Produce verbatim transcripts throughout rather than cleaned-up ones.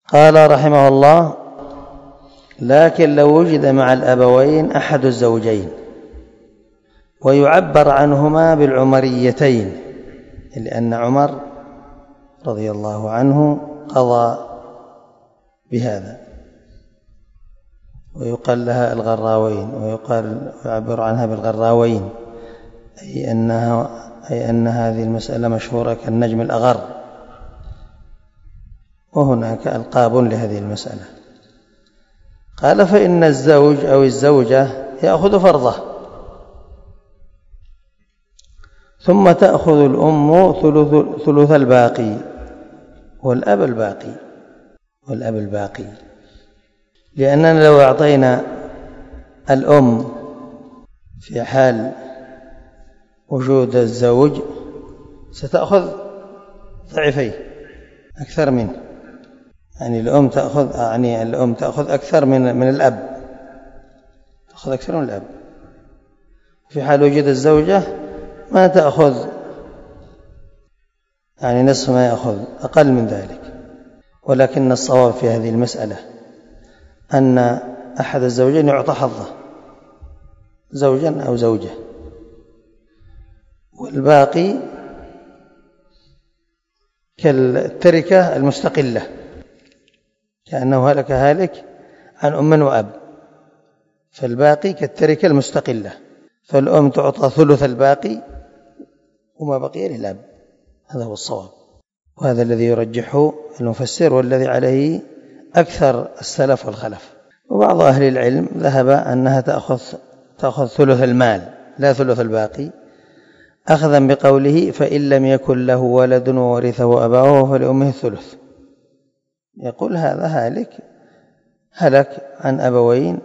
قال رحمه الله: لكن لو وجد مع الأبوين أحد الزوجين ويعبر عنهما بالعمريتين، لأن عمر رضي الله عنه قضى بهذا، ويقال لها الغراوين، ويقال يعبر عنها بالغراوين، أي أنها أي أن هذه المسألة مشهورة كالنجم الأغر، وهناك ألقاب لهذه المسألة. قال: فإن الزوج أو الزوجة يأخذ فرضه، ثم تأخذ الأم ثلث, ثلث الباقي، والأب الباقي والأب الباقي لأننا لو أعطينا الأم في حال وجود الزوج ستأخذ ضعفين أكثر منه، يعني الأم تأخذ يعني الأم تأخذ أكثر من من الأب، تأخذ أكثر من الأب. في حال وجود الزوجة ما تأخذ يعني نصف ما يأخذ، أقل من ذلك. ولكن الصواب في هذه المسألة أن أحد الزوجين يعطى حظه، زوجا أو زوجة، والباقي كالتركة المستقلة، كأنه هلك هالك عن أم وأب، فالباقي كالتركة المستقلة، فالأم تعطى ثلث الباقي وما بقي للأب. هذا هو الصواب، وهذا الذي يرجحه المفسر، والذي عليه أكثر السلف والخلف. وبعض أهل العلم ذهب أنها تأخذ تأخذ ثلث المال لا ثلث الباقي، أخذا بقوله: فإن لم يكن له ولد وورثه أبواه فلأمه الثلث. يقول هذا هالك هلك عن أبوين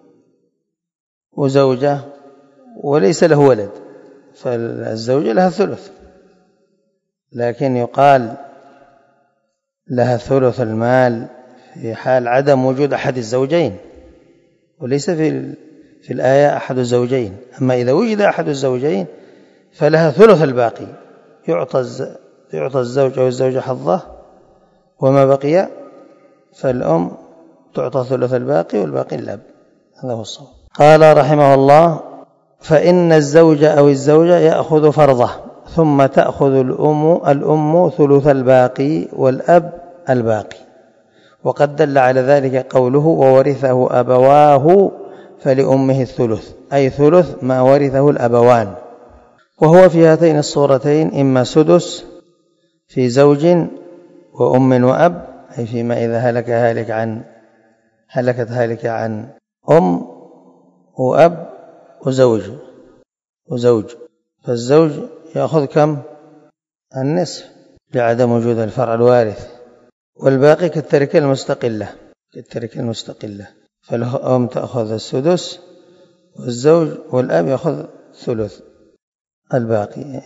وزوجة وليس له ولد، فالزوجة لها الثلث، لكن يقال لها ثلث المال في حال عدم وجود أحد الزوجين، وليس في في الآية أحد الزوجين. أما إذا وجد أحد الزوجين فلها ثلث الباقي، يعطى يعطى الزوج أو الزوجة حظه، وما بقي فالأم تعطى ثلث الباقي والباقي الأب. هذا هو الصواب. قال رحمه الله: فإن الزوج أو الزوجة يأخذ فرضه، ثم تأخذ الأم الأم ثلث الباقي والأب الباقي. وقد دل على ذلك قوله: وورثه أبواه فلأمه الثلث، أي ثلث ما ورثه الأبوان. وهو في هاتين الصورتين إما سدس في زوج وأم وأب، أي فيما إذا هلك هالك عن هلكت هالك عن أم وأب وزوج وزوج فالزوج يأخذ كم؟ النصف لعدم وجود الفرع الوارث، والباقي كالتركة المستقلة كالتركة المستقلة فالأم تأخذ السدس، والزوج والأب يأخذ ثلث الباقي.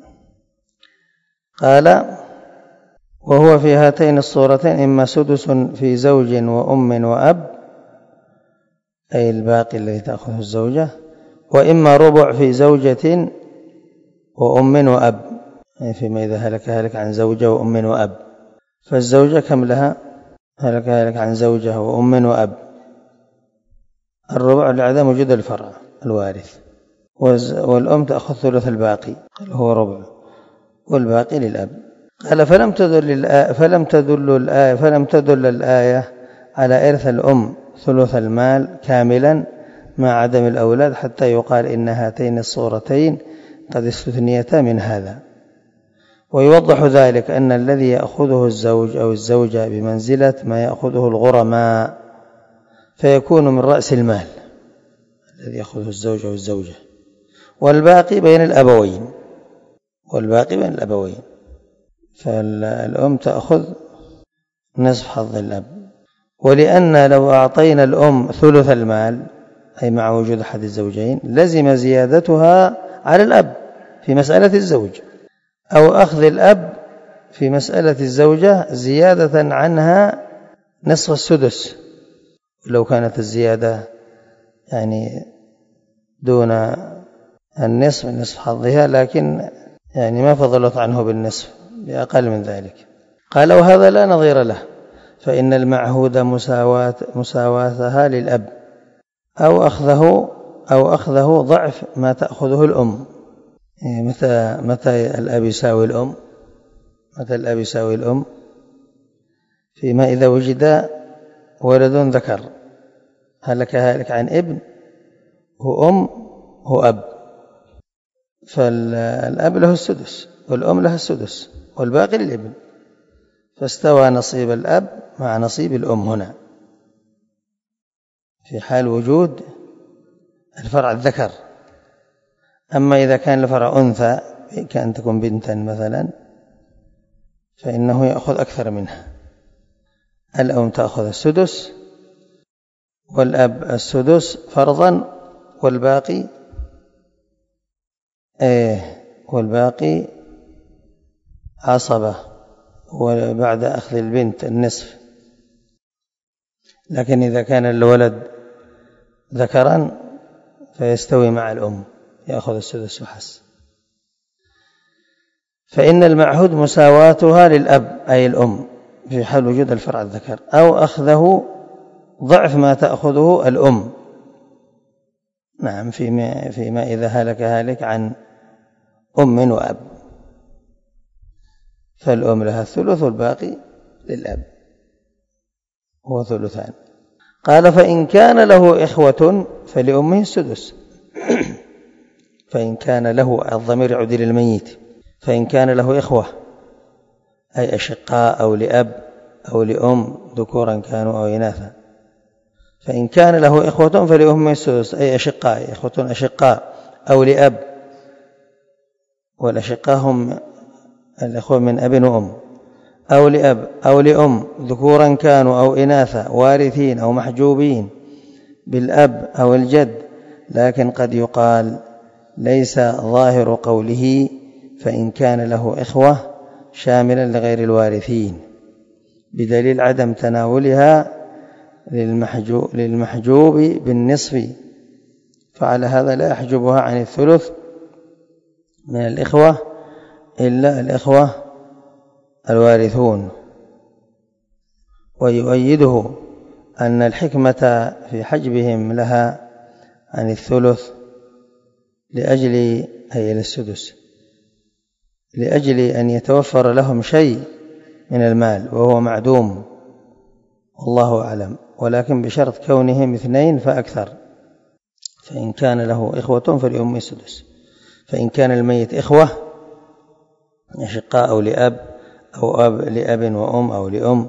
قال: وهو في هاتين الصورتين إما سدس في زوج وأم وأب، أي الباقي الذي تأخذه الزوجة، وإما ربع في زوجة وأم وأب، أي فيما إذا هلك هلك عن زوجة وأم وأب، فالزوجة كم لها؟ هلك هلك عن زوجة وأم وأب، الربع لعدم وجود الفرع الوارث، والأم تأخذ ثلث الباقي هو ربع، والباقي للأب. قال: فلم تدل الآية فلم تدل الآية فلم تدل الآية على إرث الأم ثلث المال كاملا مع عدم الأولاد، حتى يقال إن هاتين الصورتين قد استثنيتا من هذا. ويوضح ذلك أن الذي يأخذه الزوج أو الزوجة بمنزلة ما يأخذه الغرماء، فيكون من رأس المال الذي يأخذه الزوج أو الزوجة، والباقي بين الأبوين والباقي بين الأبوين فالأم تأخذ نصف حظ الأب. ولأن لو أعطينا الأم ثلث المال، أي مع وجود أحد الزوجين، لزم زيادتها على الأب في مسألة الزوج، أو أخذ الأب في مسألة الزوجة زيادة عنها نصف السدس، لو كانت الزيادة يعني دون النصف نصف حظها، لكن يعني ما فضلت عنه بالنصف بأقل من ذلك. قال: وهذا لا نظير له، فإن المعهود مساواة مساواتها للأب أو أخذه أو أخذه ضعف ما تأخذه الأم. متى متى الأب يساوي الأم؟ متى الأب يساوي الأم؟ فيما إذا وجد ولد ذكر هلك هالك عن ابن هو أم هو أب، فالأب له السدس والأم لها السدس والباقي للابن، فاستوى نصيب الأب مع نصيب الأم هنا في حال وجود الفرع الذكر. أما إذا كان الفرع أنثى كأن تكون بنتا مثلا فإنه يأخذ أكثر منها. الأم تأخذ السدس والأب السدس فرضا والباقي إيه والباقي عصبة، وبعد أخذ البنت النصف. لكن إذا كان الولد ذكرا فيستوي مع الأم يأخذ السدس وحسب. فإن المعهود مساواتها للأب أي الأم في حال وجود الفرع الذكر أو أخذه ضعف ما تأخذه الأم. نعم فيما, فيما إذا هلك هالك عن أم وأب فالأم لها الثلث والباقي للأب هو ثلثان. قال فإن كان له إخوة فلأمه السدس. فإن كان له الضمير يعود للميت، فإن كان له إخوة أي أشقاء أو لأب أو لأم ذكورا كانوا أو إناثا، فإن كان له إخوة فلأمه السدس أي أشقاء إخوة أشقاء أو لأب، والأشقاء هم الإخوة من أب وأم، أو لأب أو لأم ذكورا كانوا أو إناثا وارثين أو محجوبين بالأب أو الجد. لكن قد يقال ليس ظاهر قوله فإن كان له إخوة شاملا لغير الوارثين بدليل عدم تناولها للمحجوب, للمحجوب بالنصف، فعلى هذا لا يحجبها عن الثلث من الإخوة إلا الإخوة الوارثون. ويؤيده أن الحكمة في حجبهم لها عن الثلث لأجل أي السدس لأجل أن يتوفر لهم شيء من المال وهو معدوم والله أعلم، ولكن بشرط كونهم اثنين فأكثر. فإن كان له إخوة فلأمه السدس، فإن كان الميت إخوة أشقاء أو لأب أو أب لأب وأم أو لأم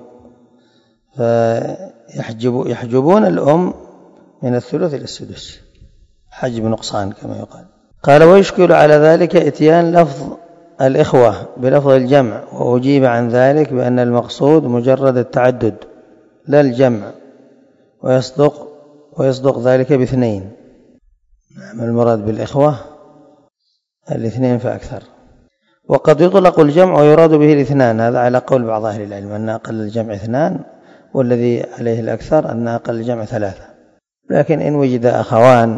فيحجبون الأم من الثلث إلى السدس حجب نقصان كما يقال. قال ويشكل على ذلك إتيان لفظ الإخوة بلفظ الجمع، وأجيب عن ذلك بأن المقصود مجرد التعدد لا الجمع، ويصدق ويصدق ذلك باثنين. المراد بالإخوة الاثنين فأكثر. وقد يطلق الجمع ويراد به الاثنان، هذا على قول بعض أهل العلم أن أقل الجمع اثنان، والذي عليه الأكثر أن أقل الجمع ثلاثة. لكن إن وجد أخوان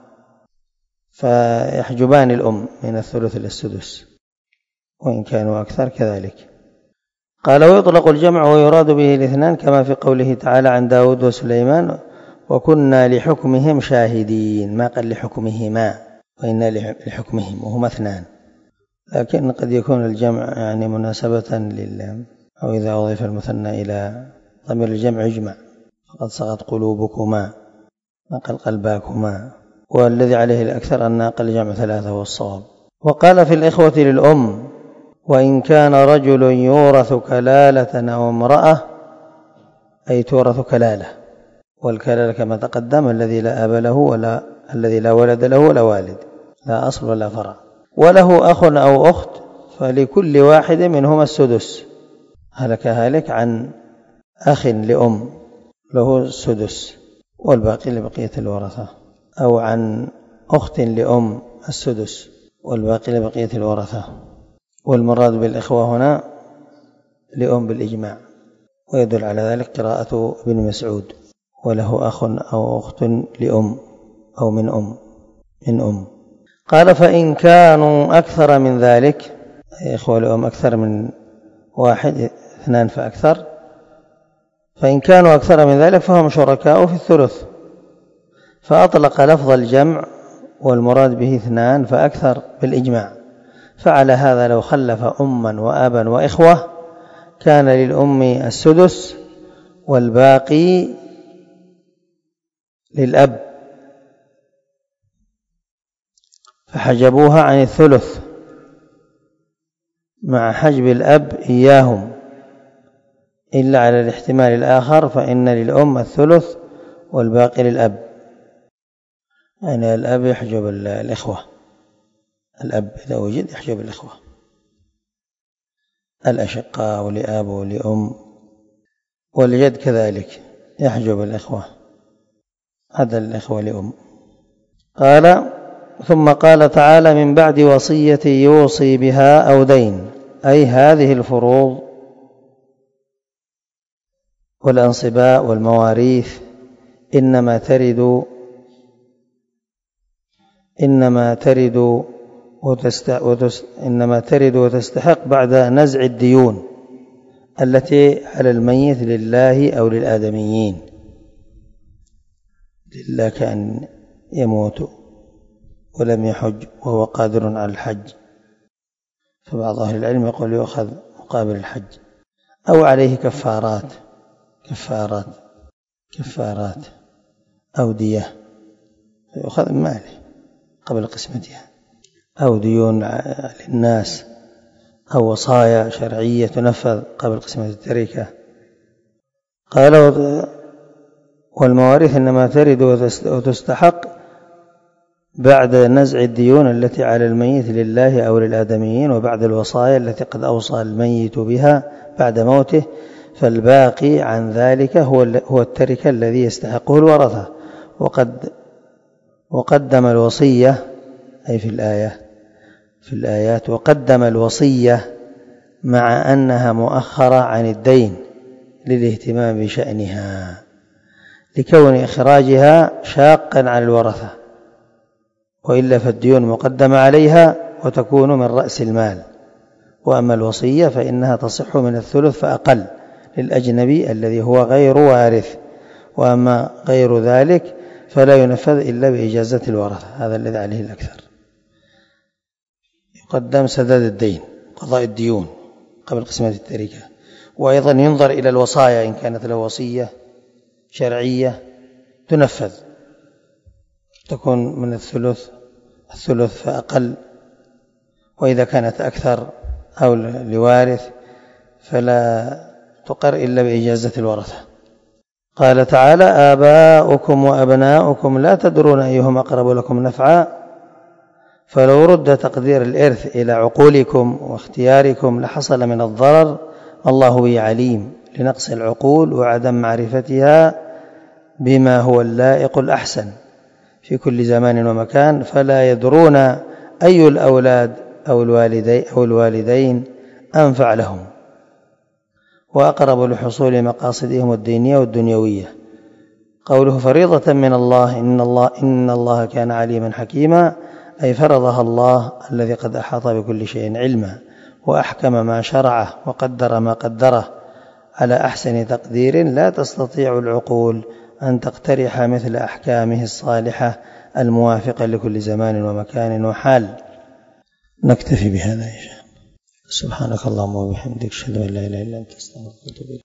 فيحجبان الأم من الثلث إلى السدس وإن كانوا أكثر كذلك. قال ويطلق الجمع ويراد به الاثنان كما في قوله تعالى عن داود وسليمان وكنا لحكمهم شاهدين، ما قال لحكمهما وإنا لحكمهم وهما اثنان. لكن قد يكون الجمع يعني مناسبة لل أو إذا أضيف المثنى إلى ضمير الجمع يجمع، فقد صغت قلوبكما ما قال قلباكما، والذي عليه الأكثر أن أقل جمع ثلاثة هو الصواب. وقال في الإخوة للأم وإن كان رجل يورث كلالة أو امرأة أي تورث كلالة، والكلالة كما تقدم الذي لا أب له ولا الذي لا ولد له ولا والد، لا أصل ولا فرع، وله أخ أو أخت فلكل واحد منهما السدس. هلك هالك عن أخ لأم له السدس والباقي لبقية الورثة، أو عن أخت لأم السدس والباقي لبقية الورثة. والمراد بالإخوة هنا لأم بالإجماع، ويدل على ذلك قراءة ابن مسعود وله أخ أو أخت لأم أو من أم من أم. قال فإن كانوا أكثر من ذلك، إخوة لأم أكثر من واحد اثنان فأكثر، فإن كانوا أكثر من ذلك فهم شركاء في الثلث، فأطلق لفظ الجمع والمراد به اثنان فأكثر بالإجماع. فعلى هذا لو خلف أما وأبا وإخوة كان للأم السدس والباقي للأب، فحجبوها عن الثلث مع حجب الأب إياهم، إلا على الاحتمال الآخر فإن للأم الثلث والباقي للأب، يعني الأب يحجب الإخوة، الأب إذا وجد يحجب الإخوة الأشقاء ولأب ولأم، والجد كذلك يحجب الإخوة، هذا الإخوة لأم. قال ثم قال تعالى من بعد وصية يوصي بها أو دين، أي هذه الفروض والأنصباء والمواريث إنما ترد إنما ترد وتست... وتست... إنما ترد وتستحق بعد نزع الديون التي على الميت لله أو للآدميين، لله كأن يموت ولم يحج وهو قادر على الحج، فبعض أهل العلم يقول يؤخذ مقابل الحج، أو عليه كفارات كفارات كفارات أو دية يؤخذ من ماله قبل قسمتها، أو ديون للناس، أو وصايا شرعية تنفذ قبل قسمة التركة. قال والمواريث إنما ترد وتستحق بعد نزع الديون التي على الميت لله أو للآدميين، وبعد الوصايا التي قد أوصى الميت بها بعد موته، فالباقي عن ذلك هو هو التركة الذي يستحقه الورثة. وقد وقدم الوصية أي في الآية في الآيات وقدم الوصية مع أنها مؤخرة عن الدين للاهتمام بشأنها، لكون إخراجها شاقا على الورثة، وإلا فالديون مقدمة عليها وتكون من رأس المال، وأما الوصية فإنها تصح من الثلث فأقل للأجنبي الذي هو غير وارث، وأما غير ذلك فلا ينفذ إلا بإجازة الورثة، هذا الذي عليه الأكثر. يقدم سداد الدين قضاء الديون قبل قسمة التركة، وأيضا ينظر إلى الوصايا إن كانت له وصية شرعية تنفذ تكون من الثلث الثلث فأقل، وإذا كانت أكثر أو لوارث فلا تقر إلا بإجازة الورثة. قال تعالى آباؤكم وأبناؤكم لا تدرون أيهم أقرب لكم نفعا، فلو رد تقدير الإرث إلى عقولكم واختياركم لحصل من الضرر، الله به عليم، لنقص العقول وعدم معرفتها بما هو اللائق الأحسن في كل زمان ومكان، فلا يدرون أي الأولاد أو الوالدين, أو الوالدين أنفع لهم وأقرب لحصول مقاصدهم الدينية والدنيوية. قوله فريضة من الله إن الله, إن الله كان عليما حكيما، أي فرضها الله الذي قد أحاط بكل شيء علما، وأحكم ما شرعه وقدر ما قدره على أحسن تقدير لا تستطيع العقول أن تقترح مثل أحكامه الصالحة الموافقة لكل زمان ومكان وحال. نكتفي بهذا إن شاء الله. سبحانك اللهم وبحمدك أشهد أن لا إله إلا أنت أستغفرك وأتوب إليك.